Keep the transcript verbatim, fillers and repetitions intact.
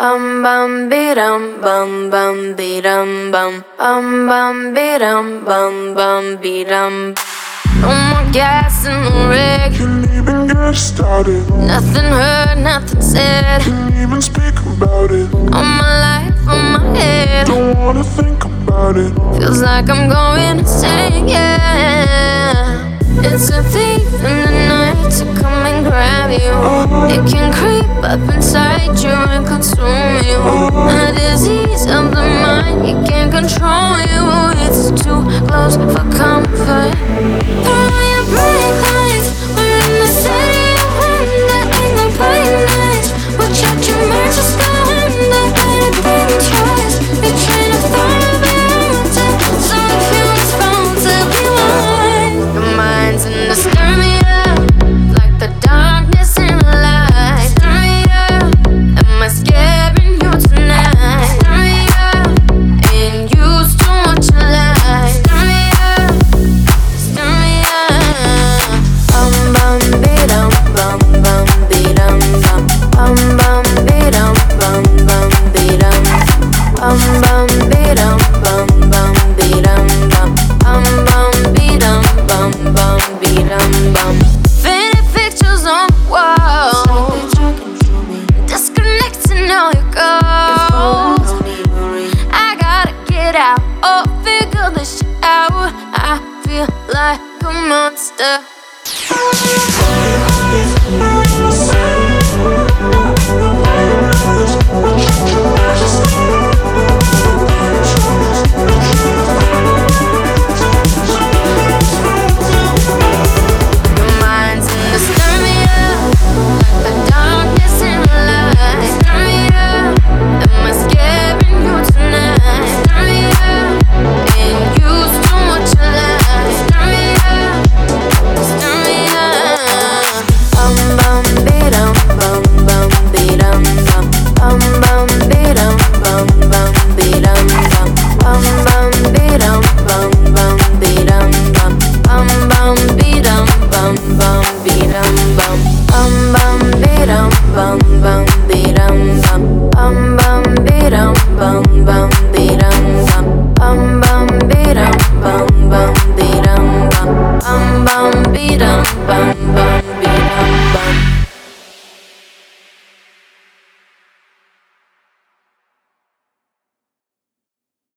Um bum be dum bum bum be dum bum. Um bum be dum bum bum be dum. No more gas in the wreck. Can't even get started. Nothing heard, nothing said. Can't even speak about it. On my life, on my head. Don't wanna think about it. Feels like I'm going insane, yeah. It's a thief in the night to come and grab you. It can creep up inside you and consume you. A disease of the mind, it can't control you. It's too close for comfort. Throw your brake lights, we're in the city of wind. There ain't no bright nights. Watch out, your merge is going. There ain't a thing choice. You're trying to throw me out, so if you respond to be mine. Your mind's in the stir me up, like the darkness in the light. Stir me up, am I scaring you tonight? Stir me up, ain't used to what you like. Stir me up, stir me up. Bum bum be dum bum bum be dum bum. Bum bum be dum bum bum be dum. Bum bum be dum bum bum be dum bum. Bum bum be dum bum bum be dum bum. Faded pictures on the wall, disconnecting all your goals. I gotta get out, oh, figure this shit out. I feel like a monster.